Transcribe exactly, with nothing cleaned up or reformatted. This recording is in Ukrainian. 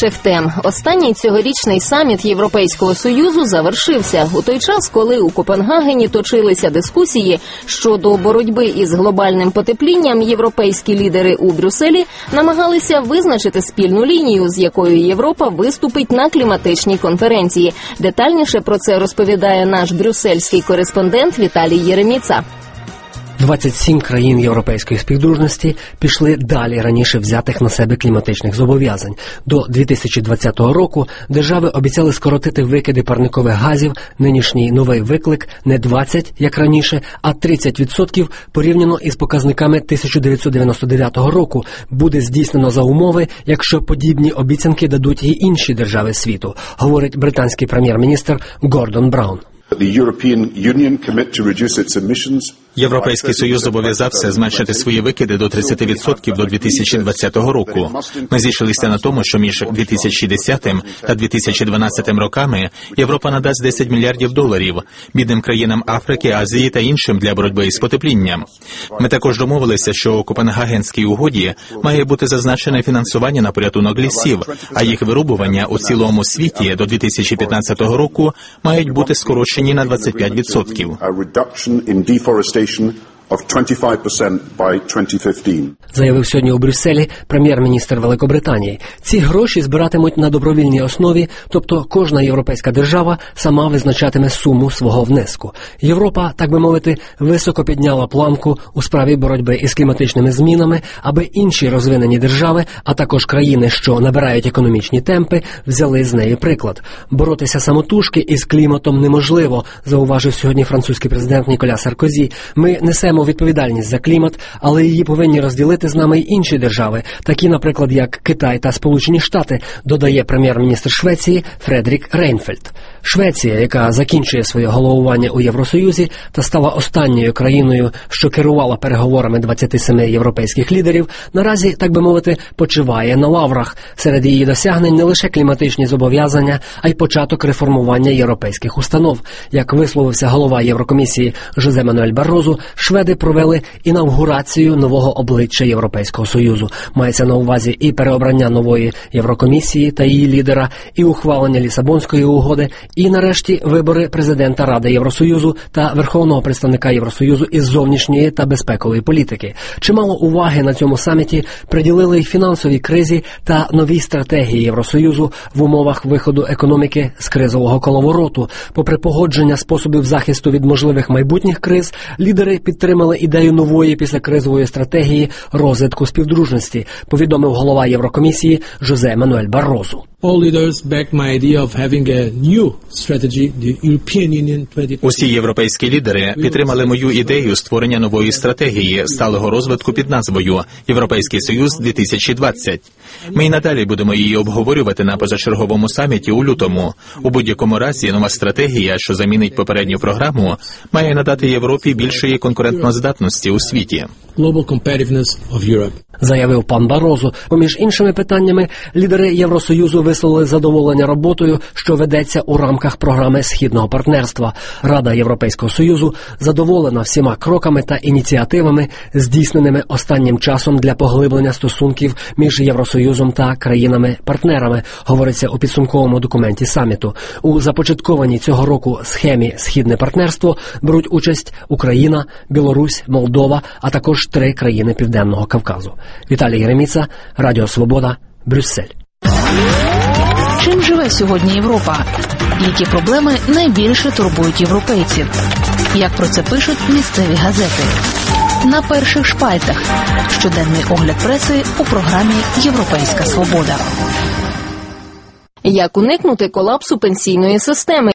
інших тем. Останній цьогорічний саміт Європейського Союзу завершився у той час, коли у Копенгагені точилися дискусії щодо боротьби із глобальним потеплінням. Європейські лідери у Брюсселі намагалися визначити спільну лінію, з якою Європа виступить на кліматичній конференції. Детальніше про це розповідає наш брюссельський кореспондент Віталій Єреміца. двадцять сім країн Європейської співдружності пішли далі раніше взятих на себе кліматичних зобов'язань. До дві тисячі двадцятого року держави обіцяли скоротити викиди парникових газів. Нинішній новий виклик не двадцять, як раніше, а тридцять відсотків порівняно із показниками тисяча дев'ятсот дев'яносто дев'ятого року буде здійснено за умови, якщо подібні обіцянки дадуть і інші держави світу, говорить британський прем'єр-міністр Гордон Браун. Європейський Союз зобов'язався зменшити свої викиди до тридцять відсотків до дві тисячі двадцятого року. Ми зійшлися на тому, що між дві тисячі десятим та дві тисячі дванадцятим роками Європа надасть десять мільярдів доларів бідним країнам Африки, Азії та іншим для боротьби із потеплінням. Ми також домовилися, що у Копенгагенській угоді має бути зазначене фінансування на порятунок лісів, а їх вирубування у цілому світі до дві тисячі п'ятнадцятого року мають бути скорочені на двадцять п'ять відсотків. Заявив сьогодні у Брюсселі прем'єр-міністр Великобританії. Ці гроші збиратимуть на добровільній основі, тобто кожна європейська держава сама визначатиме суму свого внеску. Європа, так би мовити, високо підняла планку у справі боротьби із кліматичними змінами, аби інші розвинені держави, а також країни, що набирають економічні темпи, взяли з неї приклад. Боротися самотужки із кліматом неможливо, зауважив сьогодні французький президент Ніколя Саркозі. Ми несемо відповідальність за клімат, але її повинні розділити з нами й інші держави, такі, наприклад, як Китай та Сполучені Штати, додає прем'єр-міністр Швеції Фредерік Рейнфельд. Швеція, яка закінчує своє головування у Євросоюзі та стала останньою країною, що керувала переговорами двадцяти семи європейських лідерів, наразі, так би мовити, почиває на лаврах. Серед її досягнень не лише кліматичні зобов'язання, а й початок реформування європейських установ. Як висловився голова Єврокомісії Жозе Мануель Баррозу, шведи провели інавгурацію нового обличчя Європейського Союзу. Мається на увазі і переобрання нової Єврокомісії та її лідера, і ухвалення Лісабонської угоди, і, нарешті, вибори президента Ради Євросоюзу та Верховного представника Євросоюзу із зовнішньої та безпекової політики. Чимало уваги на цьому саміті приділили й фінансовій кризі та новій стратегії Євросоюзу в умовах виходу економіки з кризового коловороту. Попри погодження способів захисту від можливих майбутніх криз, лідери підтримали ідею нової післякризової стратегії розвитку співдружності, повідомив голова Єврокомісії Жозе Мануель Баррозу. Усі європейські лідери підтримали мою ідею створення нової стратегії сталого розвитку під назвою «Європейський Союз дві тисячі двадцять». Ми й надалі будемо її обговорювати на позачерговому саміті у лютому. У будь-якому разі нова стратегія, що замінить попередню програму, має надати Європі більшої конкурентноздатності у світі. Заявив пан Баррозу. Поміж іншими питаннями, лідери Євросоюзу висловили задоволення роботою, що ведеться у рамках програми Східного партнерства. Рада Європейського Союзу задоволена всіма кроками та ініціативами, здійсненими останнім часом для поглиблення стосунків між Євросоюзом та країнами-партнерами, говориться у підсумковому документі саміту. У започаткованій цього року схемі «Східне партнерство» беруть участь Україна, Білорусь, Молдова, а також три країни Південного Кавказу. Віталій Єреміца, Радіо Свобода, Брюссель. Чим живе сьогодні Європа? Які проблеми найбільше турбують європейців? Як про це пишуть місцеві газети? На перших шпальтах. Щоденний огляд преси у програмі «Європейська свобода». Як уникнути колапсу пенсійної системи?